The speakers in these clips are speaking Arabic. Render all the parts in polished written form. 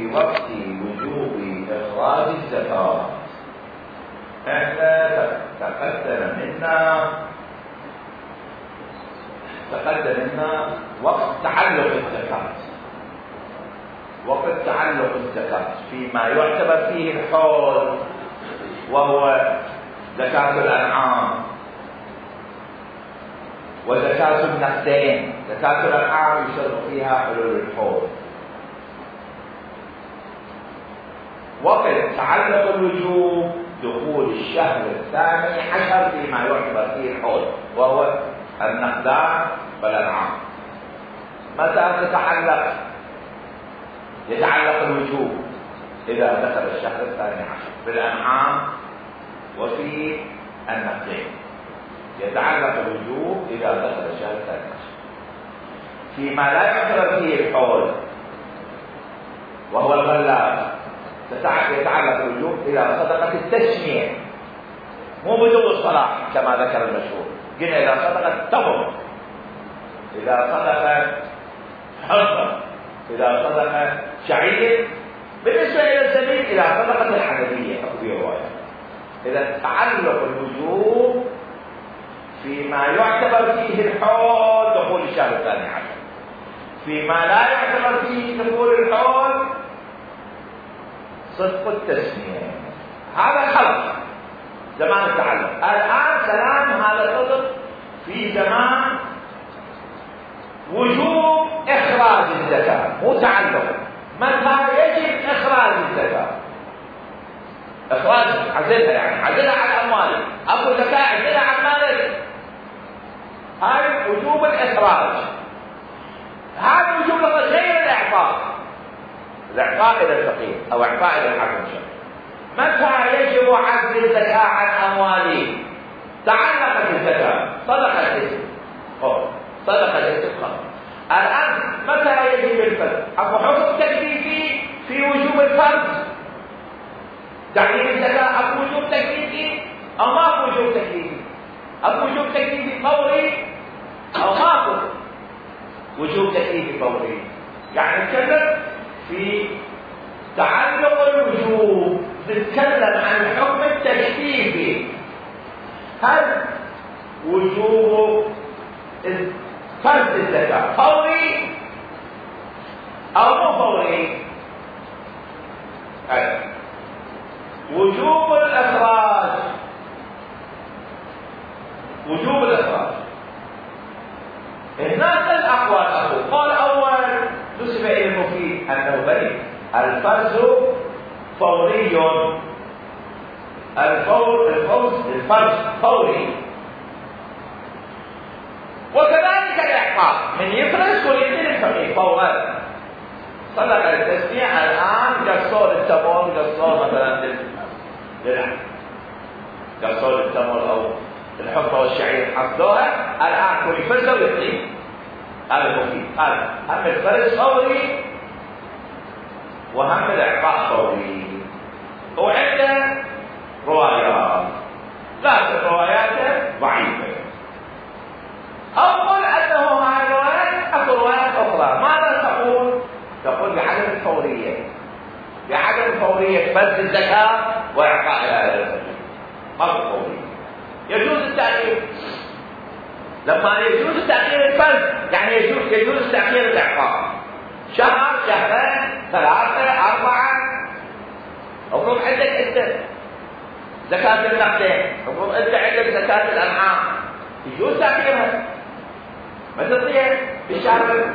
في وقت وجوب إخراج الزكاة. احنا تقدم منا وقت تعلق الزكاة، وقت تعلق الزكاة فيما يعتبر فيه الحول، وهو زكاة الأنعام وزكاة النقدين. زكاة الأنعام يشترط فيها حلول الحول. وقت تعلق الوجوب دخول الشهر الثاني عشر فيما يعتبر فيه الحول، وهو النقدان والأنعام. متى يتعلق الوجوب؟ إذا دخل الشهر الثاني عشر في الأنعام وفي النقدين. يتعلق الوجوب إذا دخل الشهر الثاني عشر. فيما لا يعتبر فيه الحول وهو الغلاب يتعلق الوجوب إذا صدقت التسمية، مو بدون الصلاح كما ذكر المشهور. قلنا إذا صدقت تمر، إذا صدقت حنطة، إذا صدقت شعير. بالنسبة إلى الزبيب إذا صدقت الحنفية في رواية. إذا تعلق الوجوب فيما يعتبر فيه الحول دخول الشهر الثاني عشر، فيما لا يعتبر فيه دخول الحول صدق التسمية. هذا خلق زمان التعلق. الآن كلام هذا صدق في زمان وجوب إخراج الزكاة، مو تعلق. متى يجب إخراج الزكاة؟ إخراج عزلها، يعني عزلها عن أموالك. أكو زكاة عزلها عن مالك. هاي وجوب الإخراج. هذا وجوب غير الإعطاء إلى الفقير أو إعطاء إلى الحاكم الشرعي. متى يجب عزل الزكاة عن أموالي؟ تعلقت الزكاة، صدق الاسم، صدق الاسم خلاص. الآن متى يجب الفرض؟ أكو حكم تكليفي في وجوب الفرض تعليم الزكاة. أكو وجوب تكليفي أو ماكو وجوب تكليفي؟ أكو وجوب تكليفي فوري أو ماكو وجوب تكليفي فوري؟ يعني نتكلم في تعلق الوجوب، نتكلم عن الحكم التكليفي. هل وجوب فرض الزكاة فوري أو مو فوري؟ وجوب الإخراج. وجوب الإخراج هناك الأقوال. قال أول نسب إلى المفيد أنه بني الفرز فوري. الفرز فوري، وكذلك الإعطاء من يفرز ويدين الفقير فورا. صدق التسمية. الآن قصور التمر، قصور مثلا قصور التمر أو الحبة والشعير حصدوها، الآن كل يفرزه ويعطيه. هذا مفيد. هذا هم الفرز فوري وهم الإعطاء فوري. وعنده روايات، لكن رواياته ضعيفة. أو قل أنه هذه الروايات أو روايات أخرى. ماذا تقول؟ تقول بعدم الفورية، بعدم فورية فرز الزكاة وإعطائها إلى الفقير. ما في فورية. يجوز التأخير. لما يجوز تأخير الفرز يعني يجوز تأخير الإعطاء شهر، شهرين، ثلاثة، أربعة. أفرض عندك أنت زكاة النقدين، أفرض أنت عندك زكاة الأنعام، يجوز تأخيرها. ما تطيع بالشهر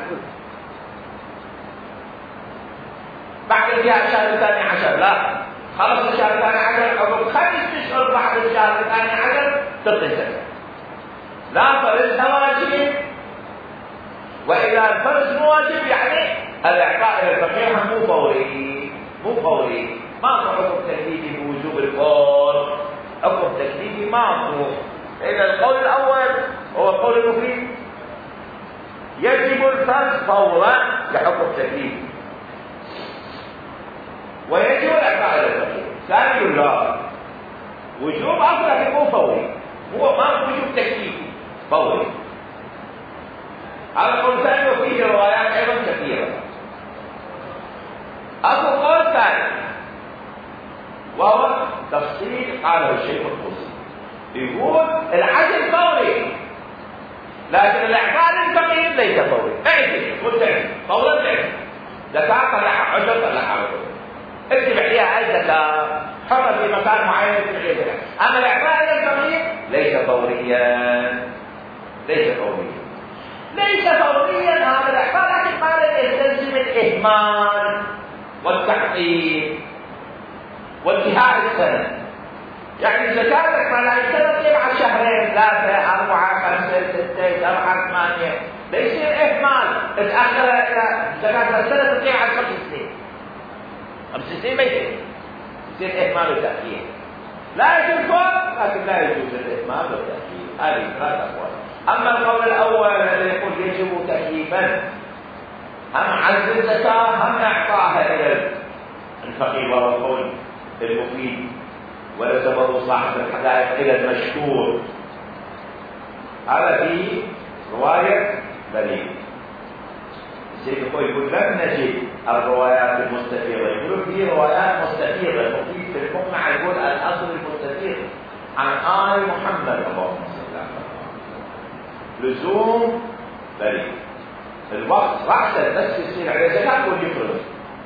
بعد الشهر الثاني عشر، لا، خلص الشهر الثاني عشر أو 5 أشهر بعد الشهر الثاني عشر تعطي زكاة. لا فرزها واجب، وإذا الفرز مو واجب يعني الإعطاء إلى الفقير مو فوري. ماكو حكم تكليفي بوجوب الفور، حكم تكليفي ماكو. إذا القول الأول هو قول المفيد، يجب الفرز فورا لحكم تكليفي، ويجب الإعطاء إلى الفقير. ثاني لا، وجوب أصلا مو فوري، هو ما وجوب تكليفي فوري. هذا القول ثاني وفيه روايات أيضا كثيرة. أكو وهو تفصيل قاله الشيخ الطوسي، يقول العزل فوري، لكن الإعطاء للفقير ليس فوري. اعطي مستعد فورا تعطي زكاة طلعها عشر طلعها عشر، اكتب عليها أي زكاة حرة في مكان معين اكتب عليها زكاة. أما الإعطاء للفقير ليس فوريا، ليس فوريا، ليس فوريا هذا الإعطاء، لكن ما يستلزم الإهمال والتعطيل وانتهاء السنة. يعني زكاتك ما لا يستلزم على شهرين 3 4 5 6 7 8، لا يصير إهمال تتأخر إلى زكاة السنة تقيم على 5 سنين 5 سنين ما يصير إهمال وتأخير. لا يجوز فوق، لكن لا يجوز الإهمال والتأخير. هذه 3 أقوال. أما القول الأول الذي يقول يجب تكليفا، هم عزل الزكاة هم إعطاها إلى الفقير، وهو القول المفيد ولزمه صاحب الحدائق إلى المشهور. هذا فيه رواية بليغ. السيد يقول لم نجد الروايات المستفيضة، يقولون فيه روايات مستفيضة. المفيد في المقنع يقول الأصل المستفيض عن آل محمد اللهم صل على محمد لزوم بليغ. الوقت رأسا بس يصير عليه زكاة واليفرز.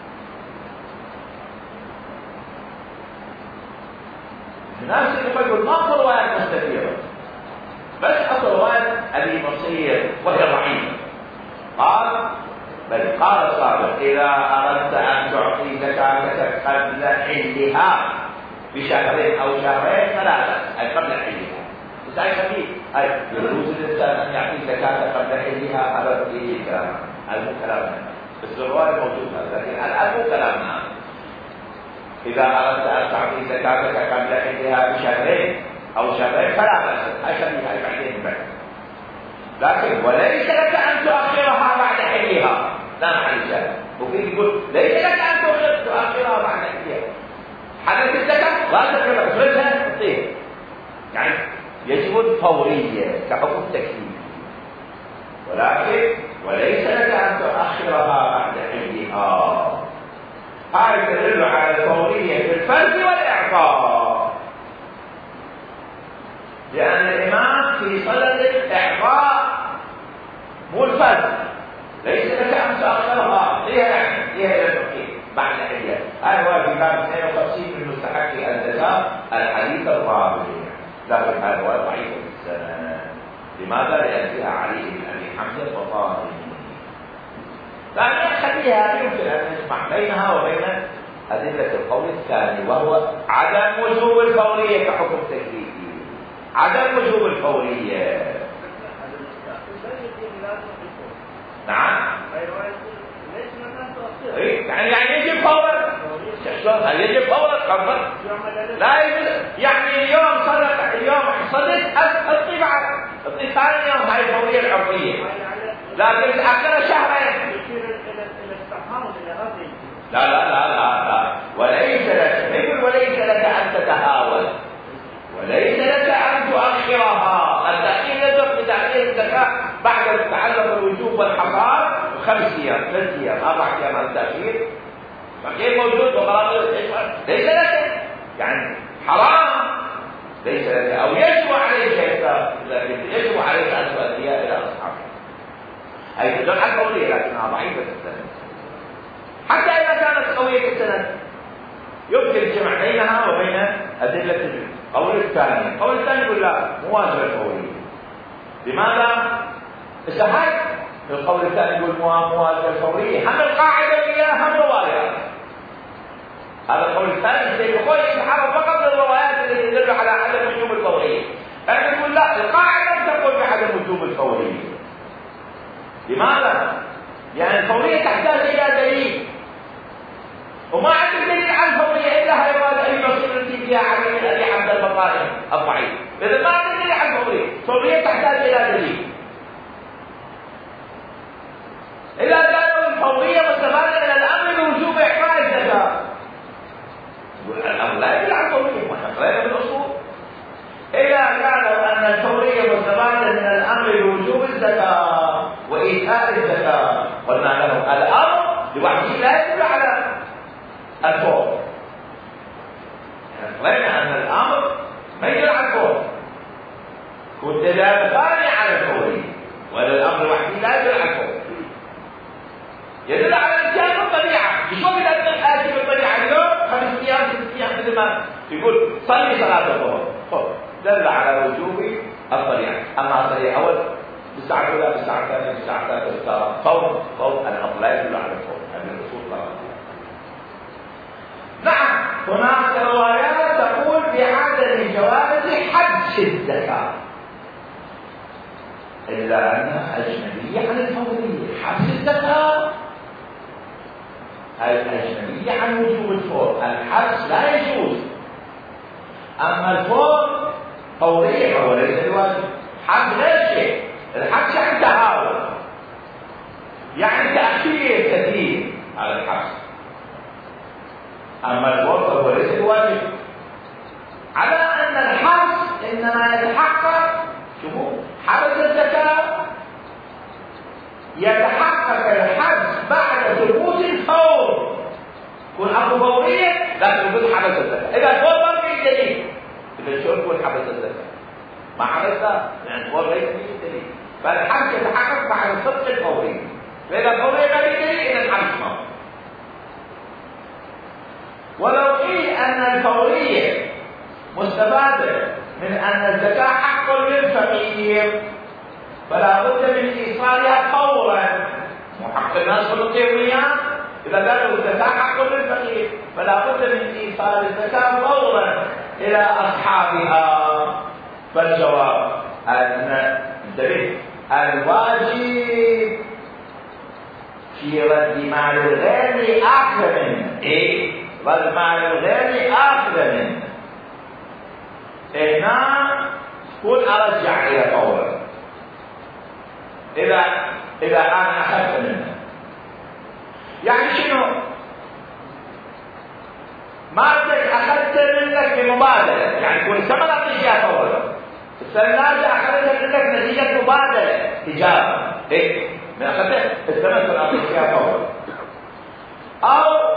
الناس اللي يقول ما في روايات مستفيضة، بس أصل رواية أبي مصير وهي ضعيفة. قال بل قال الصادق إذا أردت أن تعطي زكاتك قبل حلها بشهرين أو شهرين 3، أي قبل حلها. بس أي خفيف، أي يجوز الإنسان أن يعطي زكاة قبل حلها. هذا فيه كلام، هذا مو كلامنا، بس الرواية موجودة، لكن الآن مو كلامنا. إذا أردت أن تعطي زكاتك قبل حلها بشهرين أو شهرين فلا بأس، أي خفيف، أي بعدين بعد. لكن وليس لك أن تؤخرها بعد حلها، لا محل شاهد. وفيه يقول ليس لك أن تؤخرها بعد حلها. حدث الزكاة لا تقرأ افرزها تطير، يعني يجب الفورية كحكم تكليفي، ولكن وليس لك أن تؤخرها بعد حلها. هذا يدل على الفورية في الفرض والإعطاء، لأن الإمام في صدد الإعطاء مو الفرض. ليس لك أن تؤخرها، هي إلى الفقير بعد حلها. هذا هو في باب 52 من مستحق الزكاة الحديث الرابع، لكن هذا هو ضعيف السنة. لماذا؟ لأن فيها علي بن أبي حمزة وطاهر. لكن خليها يمكن أن نجمع بينها وبين أدلة القول الثاني، وهو عدم وجوب الفورية كحكم تكليفي. عدم وجوب الفورية. نعم. يعني يجب فورا. هل يجب فورا؟ لا يجب. يعني اليوم صدق، اليوم صدق اطي بعد اطي ثاني يوم، هاي الفورية العرفية. لكن تأخر شهرين. لا لا لا لا لا، وليس لك، وليس لك أن تتهاون، وليس لك أن تؤخرها. التأخير يدخل بتأخير الزكاة بعد تعلق الوجوب والحصاد 5 أيام 3 أيام 4 أيام على التأخير. فكيف موجود وقرار ليس لك، يعني حرام ليس لك، أو يجب عليك يجب عليك أن تؤديها إلى أصحابها. أي تدل على القولية، لكنها ضعيفة السند. حتى إذا كانت قوية السند يمكن الجمع بينها وبين أدلة القول الثاني. القول الثاني يقول لا، مو واجب الفورية. لماذا؟ استحق. القول الثاني يقول مو واجب الفورية، هم القاعدة وياها هم روايات. هذا القول الثاني يقول يتحرك فقط للروايات التي تدل على عدم وجوب الفورية. لكن يقول لا، القاعدة تقول بعدم وجوب الفورية. لماذا؟ يعني الفورية تحتاج إلى دليل، وما عندك دليل على الفورية إلا هاي أي مصير التي فيها علي من أبي حمد البطائن الضعيف. إذا ما عندك دليل على الفورية تحتاج إلى دليل. إذا كانوا الفورية مستفادة من الأمر بوجوب إعطاء الزكاة، الأمر لا يدل على الفورية، وحقرينا بالأصول. إذا كانوا أن الفورية مستفادة من الأمر بوجوب الزكاة وإيتاء الزكاة، قلنا له الأمر لوحده لا يدل على الفور. ما يدل على الفور. كنت ثاني على الفوري، ولا الامر وحدي لا يدل على الفور، يدل على الاتيان بالطبيعه. شلون اذا الاتي بالطبيعه اليوم 5 ايام 6 ايام مثل ما يقول صلي صلاه الظهر، دل على وجوب الطبيعه. اما الطبيعه اول بالساعه الاولى بالساعه الثانيه بالساعه الثالثه بالساعه فوق الامر لا يدل على الفور، هذه الاصول طبعا. نعم هناك روايات تقول بعدم جواز حج الزكاه، إلا أنها أجنبية عن الفورية. حبس الزكاة الأجنبية عن وجوب الفور، الحبس لا يجوز. أما الفور فورية هو ليس الواجب. حبس غير شيء، الحبس يعني تهاون، يعني تأخير كثير على الحبس. أما الفور فهو ليس الواجب، على أن الحبس إنما يتحقق. شوفوا حبس الزكاة يتحقق الحبس بعد ثبوت الفور. يكون أمر فورية لا ثبوت حبس الزكاة. إذا الفور ما في دليل، إذا شو يكون حبس الزكاة؟ ما حبسها لأن الفور ليس فيه دليل، فالحبس يتحقق بعد صدق الفورية. فإذا الفورية ما في دليل إذا الحبس ما. ولو قيل أن الفورية مستفادة من أن الزكاة حق للفقير فلا بد من إيصالها فورا. وحق الناس في القيميات إذا قالوا الزكاة حق للفقير فلا بد من إيصال الزكاة فورا إلى أصحابها. فالجواب أن الواجب في رد مال الغير أخذ منه. إيه؟ رد مال الغير أخذ منه. هنا قل أرجع إلى فورا إذا أنا أخذت منه. يعني شنو؟ مالك أخذت منك بمبادلة، يعني كل سنة أعطيك إياها فورا. السنة أخذت منك نتيجة مبادلة تجارة. إيه؟ من أخذت السنة أعطيك إياها فورا. أو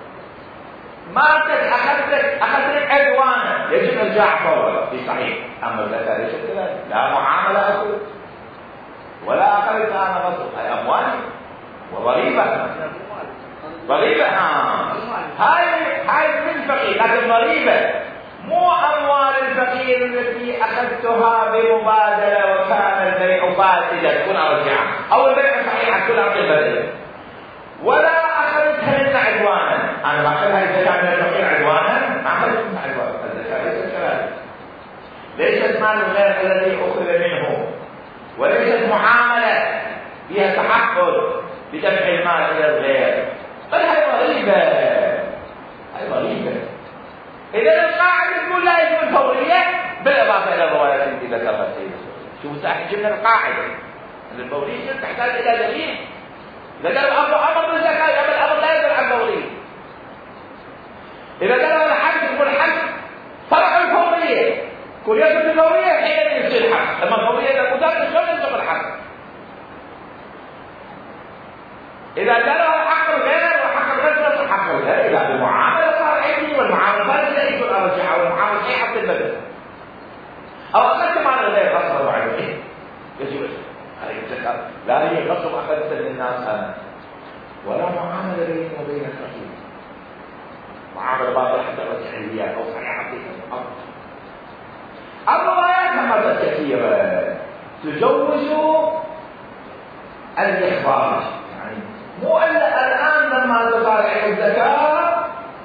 مالك أخذت عدوانا يجب إرجاع فورا في صحيح. أما الزكاة ليست كذلك، لا معاملة أكل ولا أخذت أنا مصر، هاي أموالي وضريبة. ضريبة هاي من الفقير، لكن ضريبة مو أموال الفقير التي أخذتها بمبادلة وكان البيع فاسدا تكون أرجعها، أو البيع صحيحا تكون أرجع، ولا أخذتها لنا عدوانا. أنا ما أخذها الزكاة من الفقير عدوانا، ما أخذتها من عدوانا. الزكاة ليست كذلك، ليست مال الغير الذي أخذ منه، وليست معاملة فيها تحقق بدفع المال إلى الغير، بل هي ضريبة. هي ضريبة. إذا القاعدة تقول لا يجب الفورية بالإضافة إلى الروايات التي ذكرها السيد. شوفوا ساحب جبنا القاعدة أن الفورية تحتاج إلى دليل. إذا قالوا أمر بالزكاة يبقى الأمر لا يدل على الفورية. إذا قالوا الحج يقول الحج فرع الفورية، كل يثبت الفورية حين يصير الحج. لما الفورية إذا مدرس شلون ينطق الحج؟ إذا قالوا حق الغير وحق الغير نفس حق الغير، إذا المعاملة صار عندي والمعاملة فاسدة يكون أرجعها، والمعاملة صحيحة البدل. أو أخذت مال الغير غصبا وعليه يجب هذه الزكاة لا هي غصب أخذت للناس أنا، ولا معاملة بيني وبين الفقير، معاملة باطلة حتى رجعية أو صحيحة الأمر. الروايات مرة كثيرة تجوز الإخراج، يعني مو إلا الآن لما تصارع الزكاة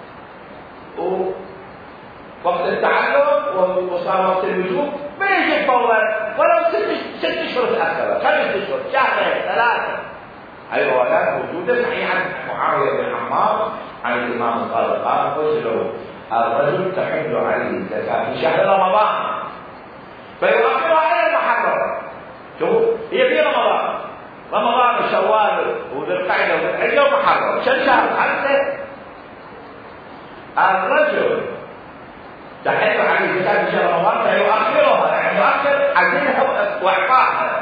وقت التعلق وصار وقت الوجوب ما يجب فورا، ولو 6 أشهر تأخر، 5 أشهر، شهرين 3. هذه الروايات موجودة صحيحة عن معاوية بن عمار عن الإمام الصادق قال: قتل الرجل تحل عليه الزكاة في شهر رمضان فيؤخرها إلى المحرم. شوف هي في رمضان وشوال وذي القعدة وذي الحجة ومحرم، كم شهر؟ 5. الرجل تحل عليه الزكاة في شهر رمضان فيؤخرها، يعني يؤخر عزيمها وإعطائها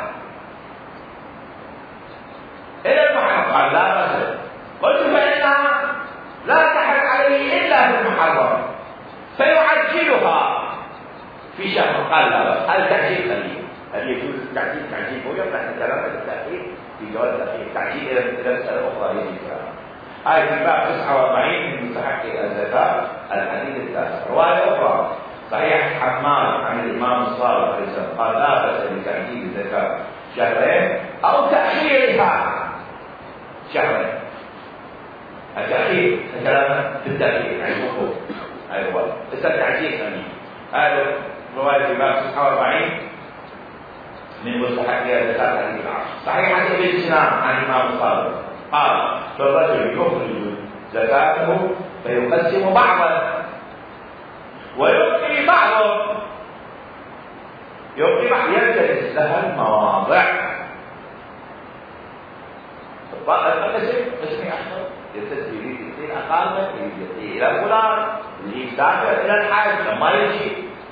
إلى المحرم. قال: لا بأس. قلت: فإنها لا تحل عليه إلا في المحرم فيعجلها في شهر قال لا بس هذا تعجيل خليه، هل يجوز التعجيل؟ تعجيل هو يطلع كلام التأخير في جواز التأخير، تعجيل إلى مسألة أخرى يجي فيها. هاي في باب 49 من مستحق الزكاة الحديث التاسع. رواية أخرى صحيح حماد عن الإمام الصادق عليه السلام قال لا بأس بتعجيل الزكاة شهرين أو تأخيرها شهرين. التأخير كلام في التأخير يعني الوقوف، هذا هو بس التعجيل ثاني. هذا رواية في باب 49 من مستحق الزكاة الحديث العاشر. صحيح عن ابن سنان عن الإمام الصادق قال فالرجل يخرج زكاته فيقسم بعضا ويبقي بعضه، يبقي بعض يلتمس لها المواضع. القسم قسمي أكثر يلتمس يريد يعطي أقل، يريد إلى فلان، يريد يدافع إلى الحاج لما يجي،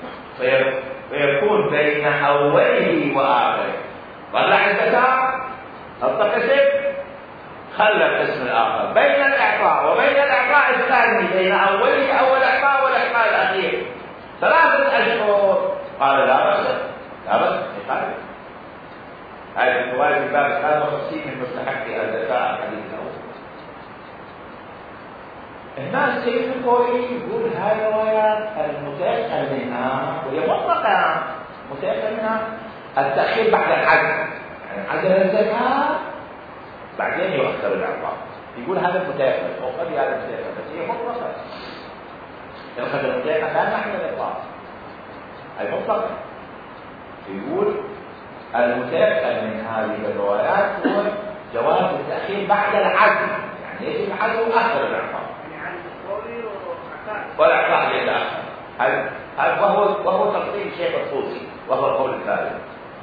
فيكون بين أوله وآخره. طلع الزكاة القسم خلى القسم الآخر بين الإعطاء وبين الإعطاء الثاني، بين أوله أول إعطاء والإعطاء الأخير 3 أشهر. قال لا بأس، لا بأس يقال. هذه الرواية في باب 53 من مستحق الزكاة الحديث الأول. هنا السيد الخوئي يقول هذه روايات المتيقن منها وهي مطلقة متيقن منها التأخير بعد العزل، يعني عزل الزكاة بعدين يؤخر الإعطاء. يقول هذا المتيقن وقد هذا المتيقن بس هي مطلقة. يؤخذ المتيقن لا نحن الإطلاق، أي مطلقة. يقول المتيقن من هذه الروايات هو جواز التأخير بعد العزل، يعني يجب العزل وأخر الإعطاء. يعني القولي والإعطاء يتأخر. هذا وهو تفصيل الشيخ الطوسي وهو القول الثالث.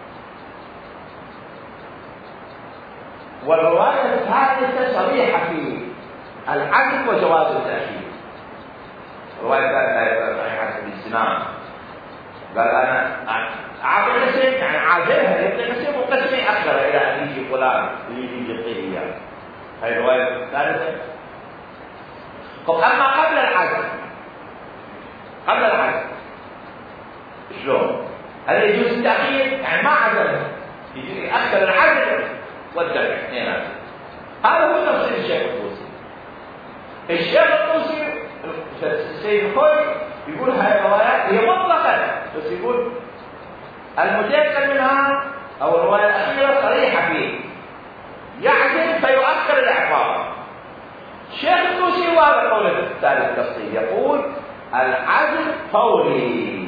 والرواية الثالثة صريحة في العزل وجواز التأخير. الرواية الثالثة صحيحة في السنان قال أنا أعطي قسم يعني عازلها يبقى قسم وقسمي أكثر إلى أن يجي فلان يجي يعطيه إياه. هذه الرواية الثالثة. أما قبل العزل، قبل العزل شلون؟ هل يجوز التأخير؟ يعني ما عزلها يجي أكثر العزل والدفع اثنين. هذا هو تفسير الشيخ الطوسي. الشيخ الطوسي السيد الخوئي يقول هذه الروايات هي مطلقة، بس يقول المتيقن منها أو الرواية الأخيرة صريحة فيه يعزل فيؤخر الإعطاء. الشيخ الطوسي وهذا القول الثالث التفصيل يقول العزل فوري،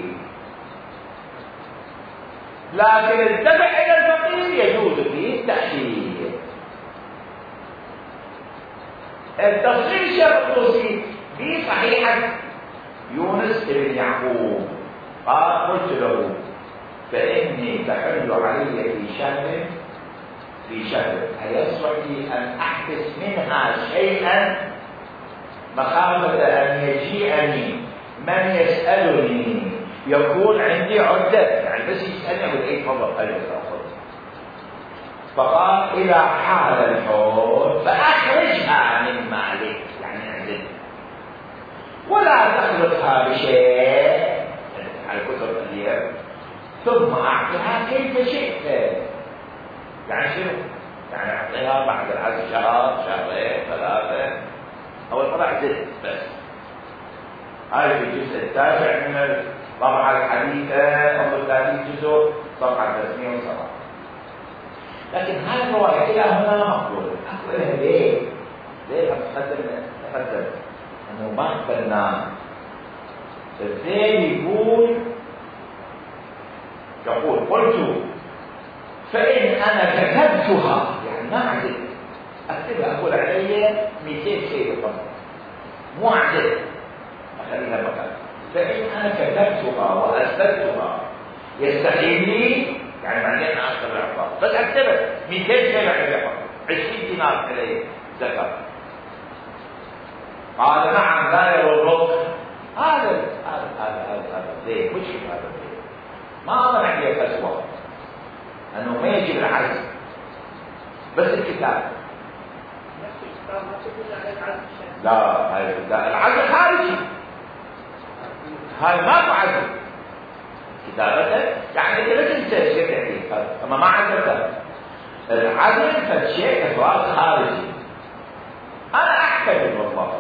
لكن الدفع إلى الفقير يجوز فيه التأخير. التفصيل الشيخ الطوسي في صحيحة يونس بن يعقوب قال قلت له فإني تحل علي في شهر أيصلح لي أن أحبس منها شيئا مخافة أن يجيئني من يسألني يكون عندي عدة، يعني بس يسألني أقول إيه تفضل أجل أخذ. فقال إذا حال الحول فأخرجها من مالك، يعني عندك ولا تخلطها بشيء على كتب اليوم ثم أعطيها كيف شئت. يعني شنو؟ يعني أعطيها بعد العزل شهر شهرين 3 أول مرة عزلت بس. هذا في الجزء التاسع من الطبعة الحديثة أو 30 جزء صفحة 307. لكن هذه الرواية إلى هنا مقبولة. أقولها ليه؟ ليه تقدم أنه ما قبلنا. الثاني يقول قلت فإن أنا كتبتها يعني ما عزلت أكتبها أقول علي 200 شيء فقط مو عزلت أخليها مكان. فإن أنا كتبتها وأثبتها يستحيل لي يعني بعدين أخذ العقاب بس أكتبها 200 شيء علي فقط 20 دينار علي زكاة. قال نعم لا يضرك. هذا ليه مشكلة هذا ليه ما أظن عليه أسوأ أنه ما يجب العزل بس الكتاب. لا العزل خارجي، هاي ما عزل. كتابة يعني انت لا تنسى شيء كثير، اما ما عزلت العزل فالشيء افراد خارجي. انا احتمل والله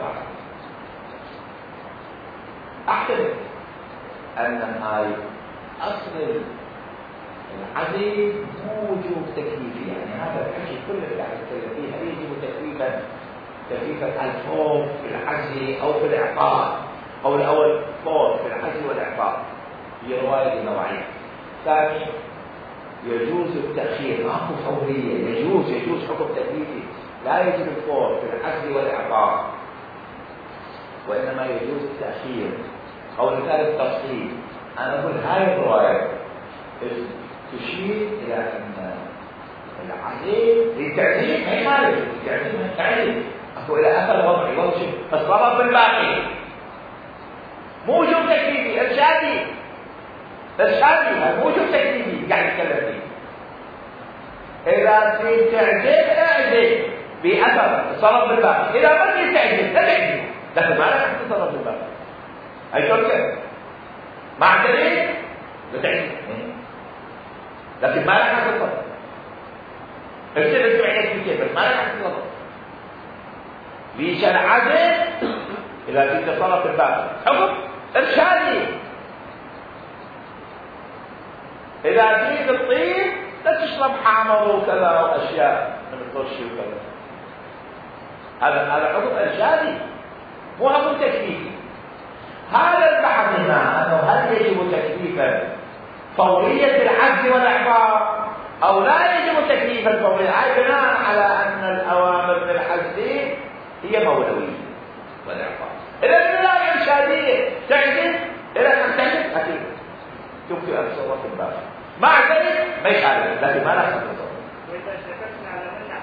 احتمل ان هاي اصل العزل مو وجوب تكليفي، يعني هذا الحكي كله اللي قاعد نتكلم فيه هل يجب تكليفا الفوق في العزل او في الاعطاء، او الاول فوق في العزل والاعطاء. هي روايه نوعين. ثاني يجوز التاخير، ماكو فوريه، يجوز حكم تكليفي، لا يجب الفور في العزل والاعطاء، وانما يجوز التاخير او الثالث تفصيل. انا اقول هاي الروايه تشير الى ان العزل للتعزيم ما يخالف، التعزيم ما يخالف، اكو الى اثر وضعي وهو شيء الصبر بالباقي، مو وجوب تكليفي، ارشادي مو وجوب تكليفي قاعد يتكلم فيه. اذا في تعزيم اعزل باثر الصبر بالباقي، اذا ما في تعزيم لا تعزل، لكن ما لك تصرف بالباقي. هاي شرطه مع دليل لا تعزل، لكن ما لك تصرف. ارسل عينك في كيف، ما لك تصرف. ليش العزل اذا في تصرف بالباقي حكم ارشادي. اذا تريد الطيب لا تشرب حامض وكذا واشياء من الطرش وكذا، هذا حكم ارشادي مو حكم تكليفي. هذا البحث هنا انه هل يجب تكليفا فوريه العزل والاعطاء او لا يجب تكليفا فوريه، بناء على ان الاوامر بالعزل هي مولويه والاعطاء. اذا لا ارشاديه تعزل، اذا لم تعزل اكيد تكفي ان تصرف الباب، مع ذلك ما يخالف، لكن ما لا تصرف. واذا شككنا على منع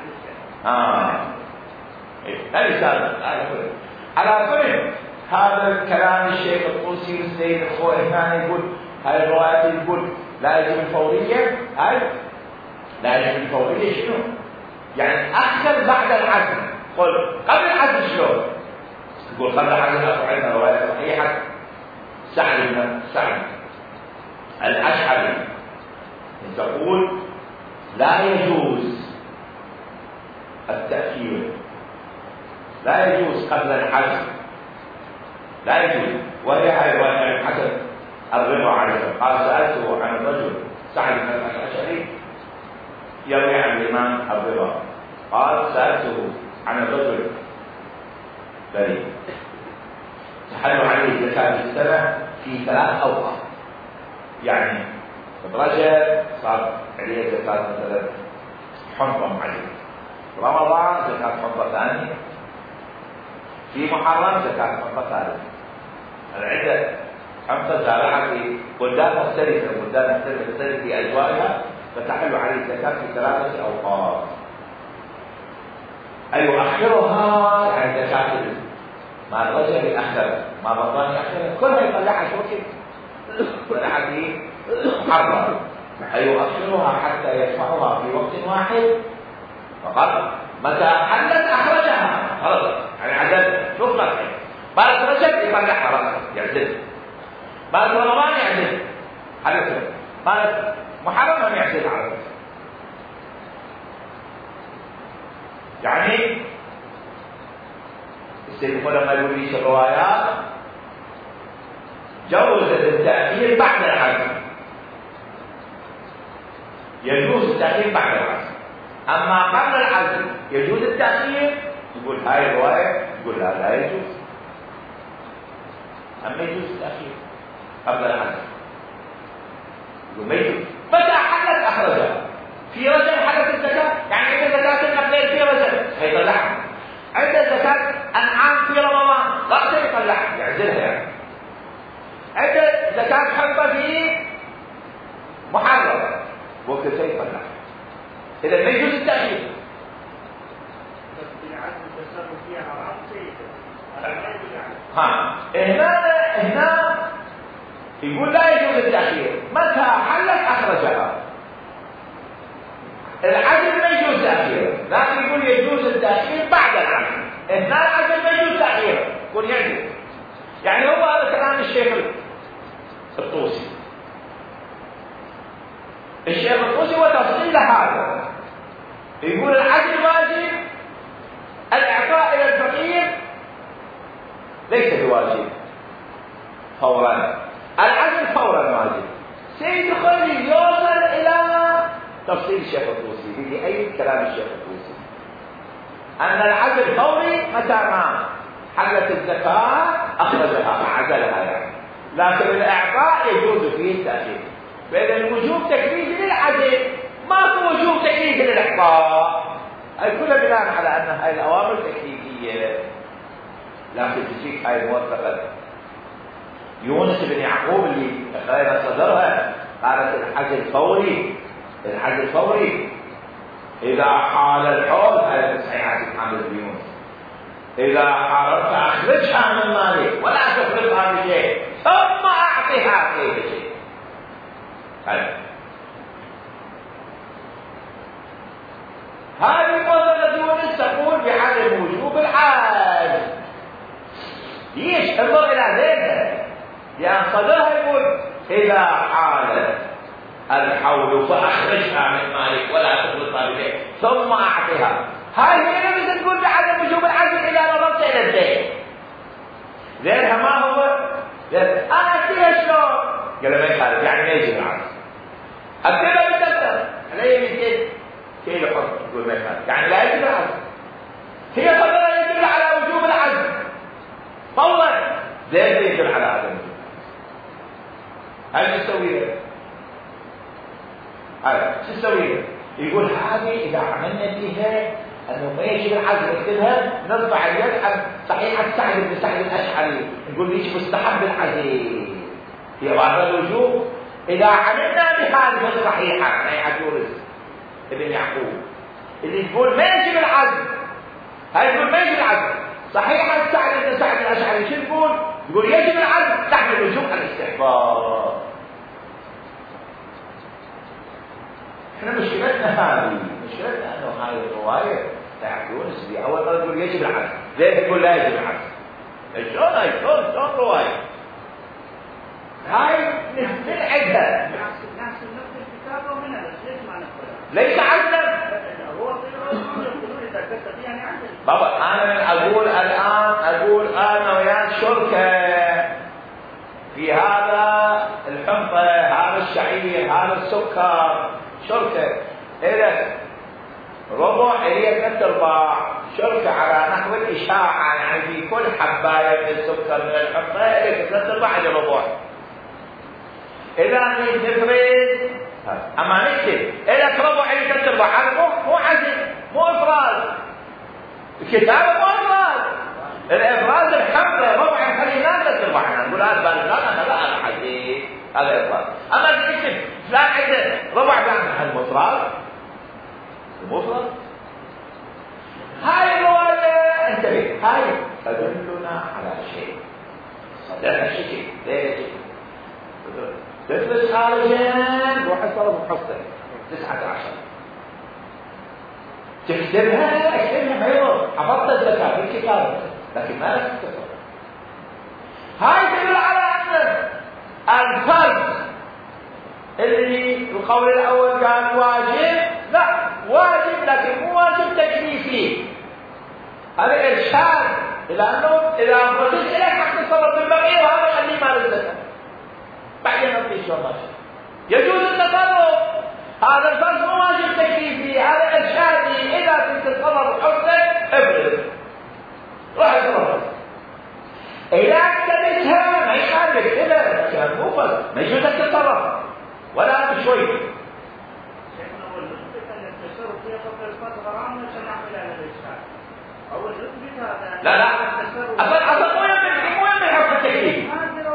الشيء على كل هذا الكلام الشيخ الطوسي والسيد الخوئي يقول هاي الروايات يقول لا يجب الفوريه، هاي لا يجب الفوريه شنو؟ يعني احسن بعد العزل. قل قبل العزل شلون؟ يقول قبل العزل اكو عندنا روايه صحيحه سعد بن سعد الاشعري تقول لا يجوز التأخير، لا يجوز قبل العزل، لا يجوز. وهي هاي رواية حسن الرضا عليه قال سألته عن الرجل سعد بن الأشعري يروي عن الإمام الرضا، قال سألته عن الرجل الذي تحل عليه زكاة السنة في 3 أوقات، يعني رجل صار عليه زكاة مثلا حنطة معينة، رمضان زكاة حنطة ثانية، في محرم زكاة حنطة ثالثة. العدة حنطة زارعة في بلدان مختلفة، بلدان تختلف في أجوائها، فتحل عليه الزكاة في 3 أوقات. أي يؤخرها يعني زكاة ما الرجل يأخر، ما رمضان يأخر، كلها يطلعها شو كده طلعها في محرم، أي يؤخرها حتى يدفعها في وقت واحد فقط. متى حلت أخرجها خلاص، يعني عدد شوف مرحب بعد رجب يطلعها رأسا يعزل، بعد رمضان يعزل حلت، بعد محرم هم يعزل على رأسا. يعني السيد لما يقول ليش الروايات جوزت التأخير بعد العزل، يجوز التأخير بعد العزل، أما قبل العزل يجوز التأخير. يقول هاي الرواية يقول لا يجوز، أما يجوز التأخير قبل العزل يقول ما يجوز. متى حلت أخرجها؟ في رجل حلت الزكاة، يعني عند زكاة النقدين في رجل هيطلعها، عند زكاة أنعام في رمضان رأسه يطلعها يعزلها، يعني عند زكاة حنطة في محرم وقت يطلعها. إذا ما يجوز التأخير. بس بالعزل التصرف فيها حرام سيئة. هنا يقول لا يجوز التأخير. متى حلت أخرجها؟ العزل ما يجوز تأخيره، لكن يقول يجوز التأخير بعد العزل. هنا العزل ما يجوز تأخيره، يقول يجوز. يعني هو هذا كلام الشيخ الطوسي. الشيخ الطوسي وتفصيل هذا يقول العدل واجب، الإعطاء إلى الفقير ليس بواجب فورا، العدل فورا واجب. سيدخل يوصل إلى تفصيل الشيخ الطوسي بأي كلام الشيخ الطوسي أن العدل فوري متى ما حلت الزكاة أخرجها عدلها يعني، لكن الإعطاء يجوز فيه التأخير. فإذا الوجوب تكليفي للعدل، ماكو وجوب تكليفي للإعطاء. هاي كلها بناء على أن هاي الأوامر تكليفية. لكن تجيك هاي موثقة يونس بن يعقوب اللي تخيل صدرها، قالت العدل فوري، العدل فوري إذا حال الحول. هاي صحيحة محمد بن يونس، إذا حاربت أخرجها من مالك ولا تخرجها بشيء ثم أعطيها كيف شيء. هذه موثقة يونس تقول بعدم وجوب العدل. ليش؟ انظر إلى ذلك، لأن صدرها يقول إذا حال الحول فأخرجها من مالك ولا تخرجها بشيء ثم أعطيها. هاي هي اللي تقول بعدم وجوب العدل إذا نظرت إلى الدين. ذلها ما هو؟ أنا أكتبها شلون؟ قال ما يخالف، يعني ما يجب العدل. أكتبها بالدفتر علي 200 كيلو حب، يقول ما يخالف، يعني لا يجب العدل. هي صدرها يدل على وجوب العدل فورا، ذلك يدل على عدم وجوب. هل نسويها؟ شو نسويها؟ يقول هذه إذا عملنا فيها أنه ما يجب العدل نكتبها، نرفع اليد عن صحيحة سعد بن سعد الأشعري، نقول ليش مستحب العدل هي بعد الوجوب إذا عملنا بهذه الصحيحة، صحيحة يونس ابن يعقوب اللي تقول ما يجب العدل. هاي تقول ما يجب العدل، صحيحة سعد بن سعد الأشعري شو تقول؟ يقول يجب العدل تحت الوجوب على الاستحباب. احنا مشكلتنا هذه، مشكلتنا انه هذه الروايه بتاعت يونس دي اول مره تقول يجب العدل، ليه تقول لا يجب العدل؟ شلون هاي؟ شلون روايه؟ هاي نلعبها. نفس الكتاب ومن هذا ليش ما نقولها؟ ليس عدلا. هو يقولون اذا كتب يعني عدل. بابا انا اقول انا وياك شركه في هذا الحنطه، هذا الشعير، هذا السكر، شركة إذا ربع إلى 3/4 شركة على نحو الإشاعة، يعني في كل حباية من السكر من الحنطة إلى 3/4 إلى ربع. إذا نفرد أما نكتب إلى ربع إلى 3/4 هذا مو عزم، مو إفراز. الكتابة مو إفراز، الإفراز الحنطة ربع خلينا 3/4 نقول هذا بالغلط هذا حديث هذا إفراز. أما تكتب لا عنده ربع بعد المفرد المفرد. هاي الرواية انتبه، هاي تدلنا على شيء، صدقنا شيء ليش؟ تفلس خارجا روح الصرف وحصل 19 تكتبها، اكتبها حلوة، حفظت الزكاة في الكتاب لكن ما لك تكتبها. هاي تدل على أن الفرد اللي القول الأول قال واجب، لا واجب لكن مو واجب تكليفي. هذا إرشاد إلى أنه إذا أفرجت إليك حق تصرف بالبقية وهذا خليه مال الزكاة بعدين نطيش شو ماشي يجوز التصرف. هذا الفرد مو واجب تكليفي، هذا إرشادي. إذا كنت تتصرف حسنك ابرد روح اتصرف. إذا اكتبتها ما يخالف كذا كان مو فرد ما يجوز تتصرف ولا بشوي. شيخنا أول نثبت أن التصرف فيها قبل الفرد حرام عشان نعمل على الإشكال. أول نثبت هذا. لا أصلا مو يمنع حكم التكليف.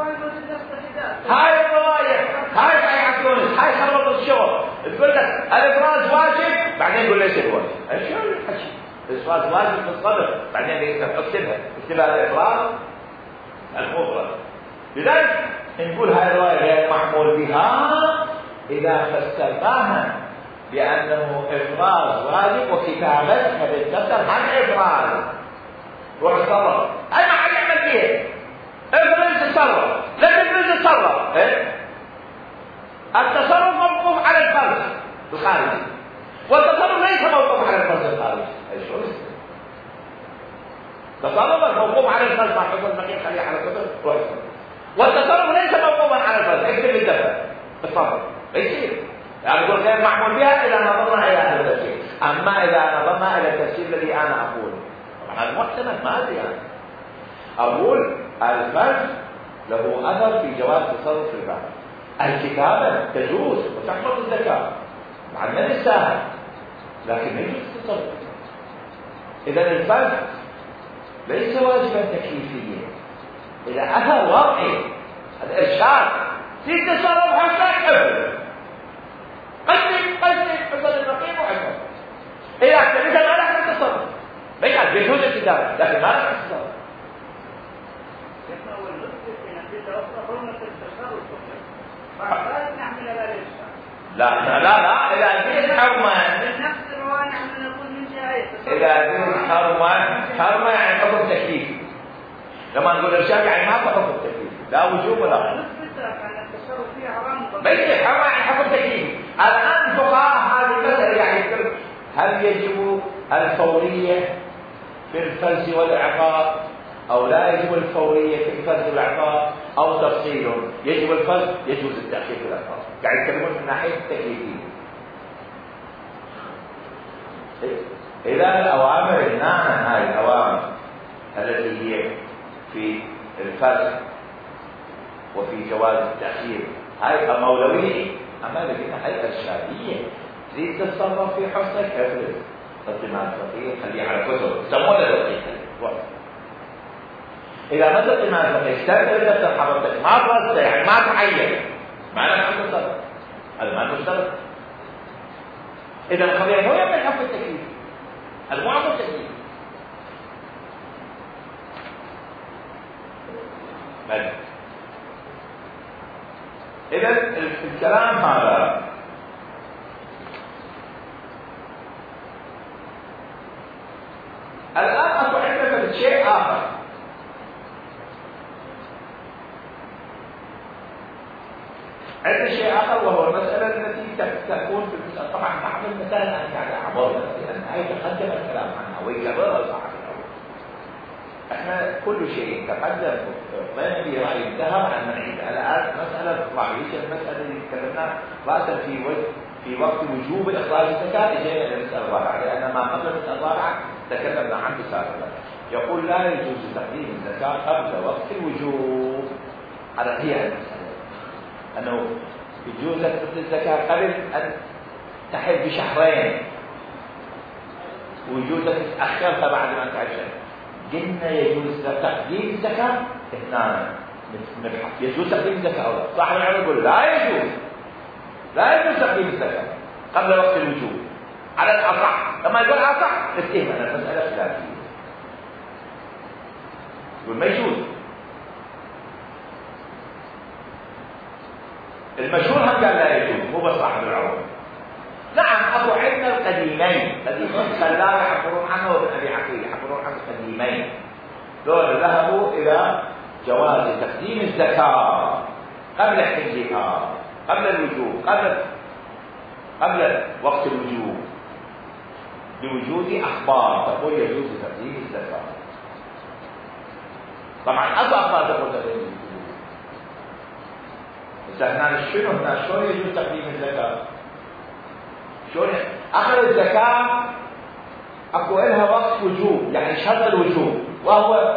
هاي الرواية هاي صحيحة يونس، هاي خربط الشغل. تقول لك الإفراز واجب بعدين يقول ليش الواجب؟ شو الحكي؟ الإفراز واجب في الصدر بعدين اكتبها الإفراز المفرد. لذلك نقول هاي الرواية غير محمول بها إذا فسرناها بأنه إفراز واجب وكتابتها بالكسر عن إفراز. روح تصرف، أي ما حد يعمل فيها. افرز تصرف، لا تفرز تصرف. التصرف موقوف على على الفرد الخارجي، والتصرف ليس موقوف على الفرد الخارجي. ايش هو تصرف موقوف على الفرد مع حصول المكين خليه على كتب، والتصرف ليس موقوفا على الفرد. اكتب الدفع التصرف يصير يعني يقول غير معمول بها اذا نظرنا الى هذا التفسير. اما اذا نظرنا الى التفسير الذي انا اقوله، طبعا هذا محتمل ما ادري يعني. اقول الفرد له اثر في جواز تصرف البعض. الكتابه تجوز وتحفظ الزكاه مع من الساهل، لكن يجوز التصرف. اذا الفرد ليس واجبا تكليفيا، اذا اثر وضعي هذا ارشاد في تصرف حسنك ابدا قدم حصل المقيم وحسن. اذا اعتمدت ما لك التصرف بيجوز بيجوز الكتابه لكن ما لك التصرف. لا لا لا إذا دين حرمان نفس الرواية نحن نقول من جهة إذا دين حرمان يعني حكم تكليفي. لما نقول إرشاد يعني ما حكم تكليفي، لا وجوب ولا التصرف فيها حرام. بس حرمان يعني حكم تكليفي. الآن فقهاء هذه المسألة يعني هل يجب الفورية في الفلس والإعقاب أو لا يجب الفورية في الفلس والإعقاب، أو تفصيل يجب الفلس يجوز التأخير في الإعقاب. قاعد يتكلمون من ناحية التكليفية. إذا الأوامر الناعمة هذه الأوامر التي هي في الفلس وفي جواز التأخير هاي مولوية، أما لكنها هاي إرشادية. تريد تتصرف في حسنك افرض الضمان الفقهي خليه على كتب يسمونه الفقهي. إذا ما الضمان الفقهي استبدل نفس حضرتك ما فرصت يعني ما تعين ما لك عن تصرف، هذا ما مشترك. إذا القضية مو يمكن حق التكليف، المعظم التكليف. إذا الكلام هذا الآن أكو عندنا شيء آخر. عندنا شيء آخر وهو المسألة التي تكون في المسألة. طبعا بعض المسائل أنا قاعد أعبرها لأن هي تقدم الكلام عنها ويكررها صاحب الأول. إحنا كل شيء تقدم ما في رأي انتهى عن نعيد. الآن مسألة رأيية المسألة اللي تكلمنا رأسا في وقت وجوب إخراج الزكاة إجينا إلى المسألة الرابعة، لأن ما قبل المسألة الرابعة تكلمنا عن سابقا. يقول لا يجوز تقديم الزكاة قبل وقت الوجوب. هذا هي المسألة، أنه يجوز لك تقدم الزكاة قبل أن تحل بشهرين، ويجوز لك تأخرها بعد ما تعجل. قلنا يجوز تقديم الزكاة اثنان يجوز تقديم الزكاة أو لا. صاحب العلم يقول لا يجوز تقديم الزكاة قبل وقت الوجوب على الأصح. لما يقول أصح نتهم أن المسألة خلافية، يقول ما يجوز. المشهور هم قال لا يجوز، مو بس صاحب العلم. نعم أبو عندنا القديمين الذين خلاه يحفرون عنه وابن أبي عقيل يحفرون عنه القديمين، دول ذهبوا إلى جواز تقديم الزكاة قبل حلها قبل الوجوب قبل وقت الوجوب بوجود أخبار تقول يجوز تقديم الزكاة. طبعا أبو أخبار تقول تقديم الوجوب. بس هنا شلون يجوز تقديم الزكاة؟ شلون أخذ الزكاة أكو إلها وقت وجوب، يعني شرط الوجوب وهو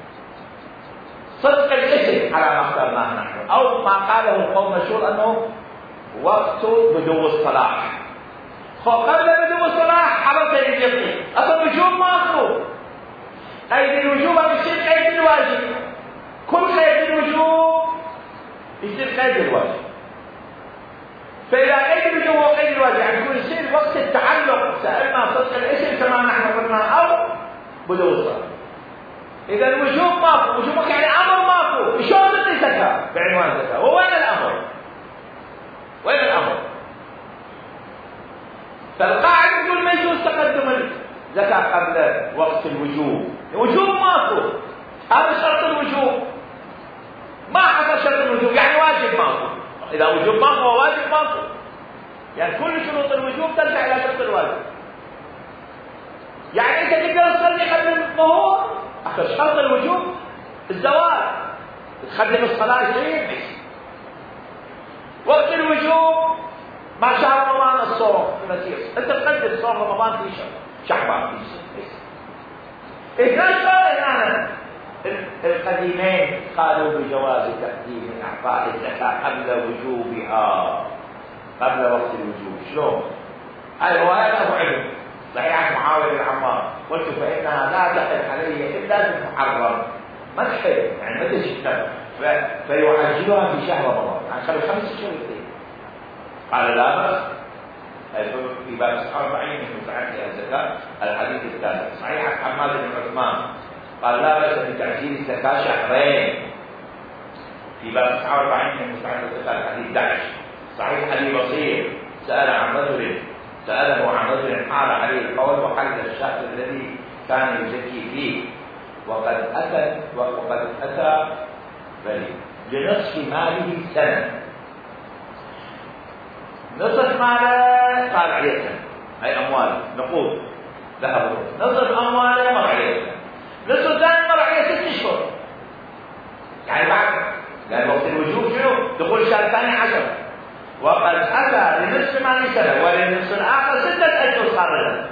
صدق الاسم على ما اخترناه نحن، أو ما قاله القوم مشهور أنه وقت بدو الصلاح. قبل بدو الصلاح حرمت الجميع، أصل الوجوب ماكو. قيد الوجوب يصير قيد الواجب، كل قيد الوجوب يصير قيد الواجب. فإذا قيد الوجوب وقيد الواجب يعني يكون يصير وقت التعلق سألنا صدق الاسم كما نحن قلنا أو بدو الصلاح. إذا الوجوب ماكو، وجوبك يعني أمر ماكو، شلون تعطي زكاة بعنوان زكاة؟ ووين الأمر؟ وين الأمر؟ فالقاعدة تقول ما يجوز تقدم الزكاة قبل وقت الوجوب، وجوب ماكو، هذا شرط الوجوب. ما حصل شرط الوجوب يعني واجب ماكو. إذا وجوب ماكو وواجب ماكو. يعني كل شروط الوجوب ترجع إلى شرط الواجب. يعني أنت تقدر تصلي قبل الظهور، أخذ شرط الوجوب الزواج، تخدم الصلاة شيء وقت الوجوب ما شهر رمضان الصوم المسير، أنت تقدم صوم رمضان في شعبان إذا كان القديمين قالوا بجواز تقديم إعطاء الزكاة قبل وجوبها، قبل وقت الوجوب. شلون؟ هاي رواية له علم صحيح معاوية بن عمار، قلت فإنها لا تحل علي إلا بالمحرم، ما تحل يعني ما تشتغل، فيعجلها في شهر رمضان، يعني خلال 5 شهور. قال لا بأس، في باب 49 من متعدي الزكاة الحديث الثالث صحيح عن حماد بن عثمان قال لا بأس بتعجيل الزكاة 2 شهر. في باب 49 من متعدي الزكاة الحديث 11 صحيح أبي بصير سأله عن رجل حال عليه القول وحل الشهر الذي كان يزكي فيه وقد أتى لنصف ماله سنة. نصف ماله قال عليه سنة، أي أمواله نقود ذهب، نصف أمواله مر عليه سنة، نصف ثاني مر عليه 6 شهور. يعني بعد لأن وقت الوجوب شنو؟ دخول شهر ثاني 10، وقد أتى لنصف ماله سنة وللنصف الآخر 6 أشهر خارجا.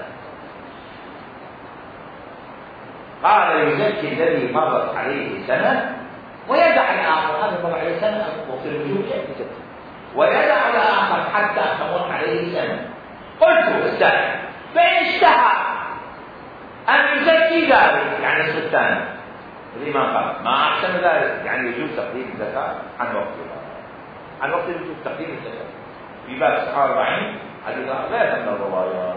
قال يزكي الذي مرت عليه سنة ويدع الآخر، هذا مر عليه سنة وقت الوجوب شيء، ويدع الآخر حتى تمر عليه سنة. قلت السائل فإن اشتهى أن يزكي ذلك يعني النصف الثاني الإمام قال ما أحسن ذلك، يعني يجوز تقديم الزكاة عن وقتها، عن وقت الوجوب تقديم الزكاة. في باب 49 حديث غير من الروايات.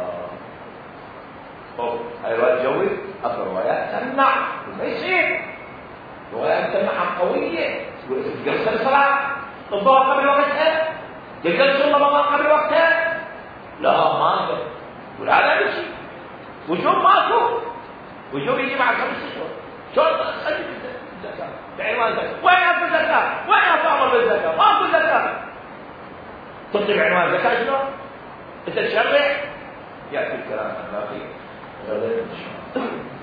هاي رواية جوز، أصل الروايات تمنع ما يصير، روايات تمنع قوية، تقصر الصلاة الظهر قبل وقتها، تقصر رمضان قبل وقتها، لا ما أقدر، ولا لا شيء. وجوب ماكو، وجوب يجي بعد 5 شهور. شلون تقدم الزكاة؟ بعنوان الزكاة، وين أخذ الزكاة؟ وين أفعل بالزكاة؟ ماكو زكاة. تطلب عنوان الزكاة شلون؟ أنت تشرع؟ يأتي الكلام الباقي غدا إن شاء الله.